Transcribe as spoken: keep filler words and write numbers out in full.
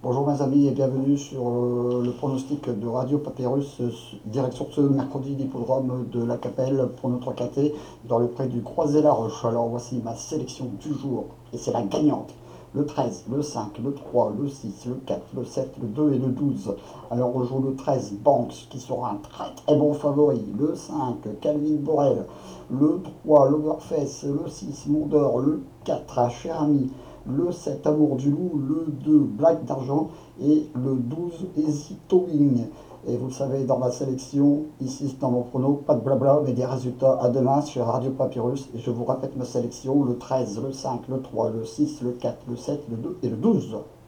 Bonjour mes amis et bienvenue sur euh, le pronostic de Radio Papyrus, euh, direction ce mercredi l'hippodrome de la Capelle pour notre K T dans le pré du Croisé-la-Roche. Alors voici ma sélection du jour et c'est la gagnante. Le treize, le cinq, le trois, le six, le quatre, le sept, le deux et le douze. Alors on joue le treize, Banks, qui sera un très très bon favori. Le cinq, Calvin Borel. Le trois, Loverfest. Le six, Mondor. Le quatre, Cher Ami. Le sept, Amour du Loup. Le deux, Black d'Argent. Et le douze, Easy Towing. Et vous le savez, dans ma sélection, ici dans mon prono, pas de blabla, mais des résultats à demain sur Radio Papyrus. Et je vous répète ma sélection, le treize, le cinq, le trois, le six, le quatre, le sept, le deux et le douze.